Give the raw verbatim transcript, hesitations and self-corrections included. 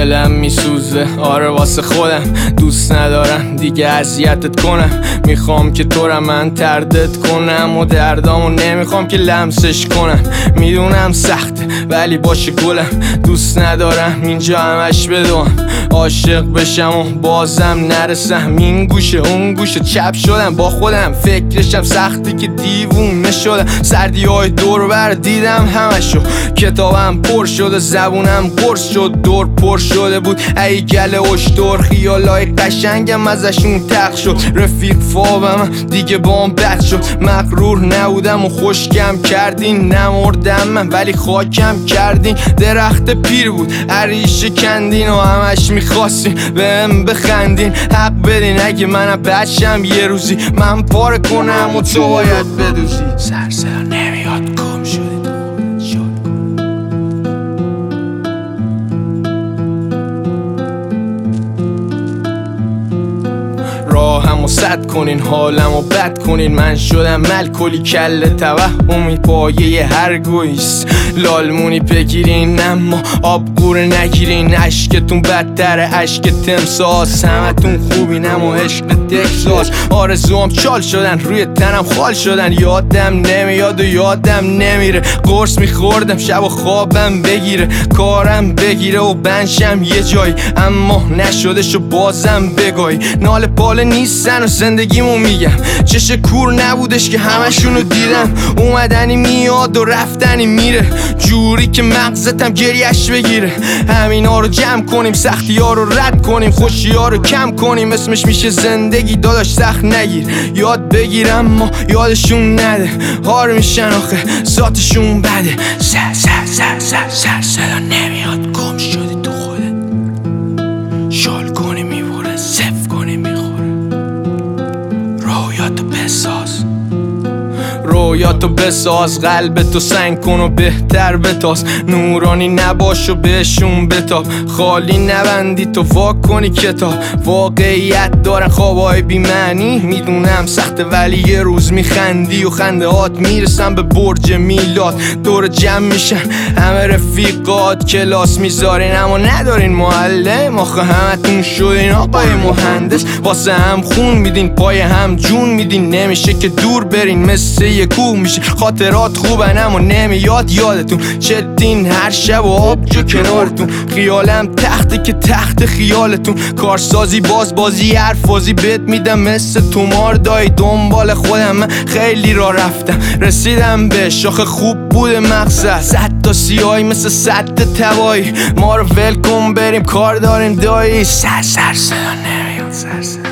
دلم میسوزه، آره واسه خودم دوست ندارم دیگه اذیتت کنم. میخوام که تو را من تردد کنم و دردامو نمیخوام که لمسش کنم. میدونم سخته ولی باشه گلم، دوست ندارم اینجا همش بدونم عاشق بشم و بازم نرسم. این گوشه اون گوشه چپ شدم با خودم، فکرشم سختی که دیوونه شدم. سردی های دور بر دیدم همشو، کتابم پر شده زبونم قرص شد، دور پر شده بود ای گله اشتر. خیالای قشنگم ازشون تق شد، رفیق فابم دیگه بام بد شد. مغرور نبودم و خوشگم کردین، نمردم من ولی خاکم کردین. درخت پیر بود عریشه کندین و همش میخواستین بهم بخندین. حق بدین اگه منم بچم یه روزی من پاره کنم و تو باید بدوزی. سر صدا نمیاد گم شدی تو خودت شد کن. راهمو سد کنین حالمو بد کنین، من شدم ملکلی کل توهمی پایه هر گویست. لالمونی بگیرین اما آب قوره نگیرین، عشقتون بدتره عشق تمساس. همتون خوبین اما عشق تکساس. آرزوام چال شدن روی تنم خال شدن، یادم نمیاد و یادم نمیره. قرص میخوردم شب و خوابم بگیره، کارم بگیره و بنشم یه جایی، اما نشدش و بازم بگای. ناله پاله نیستن و زندگیمو میگم، چش کور نبودش که همشونو دیدم. اومدنی میاد و رفتنی میره، جوری که مغزتم گریش بگیره. همینا رو جمع کنیم، سختی ها رو رد کنیم، خوشی ها رو کم کنیم. اسمش میشه زندگی داداش، سخت نگیر. یاد بگیرم ما یادشون نده، هار میشن آخه ذاتشون بده. سر سر سر سر سر صدا نمیاد گم شدی تو خودت. شال کنی میبوره، صف کنی میخوره. رویاتو بساز، رویاتو بساز، قلبتو سنگ کن و بهتر بتاز. نورانی نباش و بهشون بتاب، خالی نبندی تو وا کنی کتاب. واقعیت دارن خوابای بی معنی، میدونم سخته ولی یه روز میخندی و خنده هات میرسن به برج میلاد. دور جمع میشن همه رفیقات، کلاس میذارین اما ندارین معلم. آخه همتون شدین آقای مهندس، واسه هم خون میدین پای هم جون میدین. نمیشه که دور برین مثل یه کوه میشه. خاطرات خوبن اما نمیاد یادتون، چدین هر شب و آبجو کنارتون. خیالم تخته که تخت خیالتون، کارسازی باز بازی حرفازی بد میدم مثل تومار دایی. دنبال خودم من خیلی را رفتم رسیدم به شاخه، خوب بوده مقصد. صد تا سیاهی مثل صد تبایی، ما رو ول کن بریم کار داریم دایی. سر سر صدا نمیاد سر سر